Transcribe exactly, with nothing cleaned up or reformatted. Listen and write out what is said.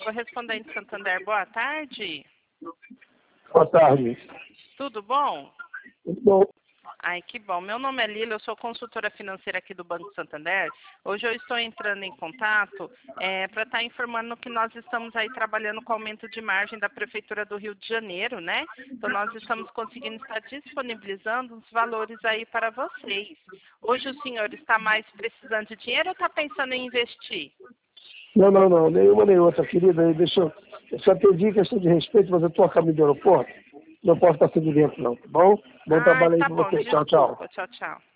Correspondente Santander, boa tarde. Boa tarde. Tudo bom? Muito bom. Ai, que bom. Meu nome é Lila, eu sou consultora financeira aqui do Banco Santander. Hoje eu estou entrando em contato é, para estar informando que nós estamos aí trabalhando com aumento de margem da Prefeitura do Rio de Janeiro, né? Então nós estamos conseguindo estar disponibilizando os valores aí para vocês. Hoje o senhor está mais precisando de dinheiro ou está pensando em investir? Não, não, não. Nenhuma nem outra, querida. Deixa eu, eu só pedi questão de respeito, mas eu estou a caminho do aeroporto. Não posso estar sendo dentro, não, tá bom? Bom Ah, trabalho aí tá para bom. você. Tchau, tchau. Desculpa. Tchau, tchau.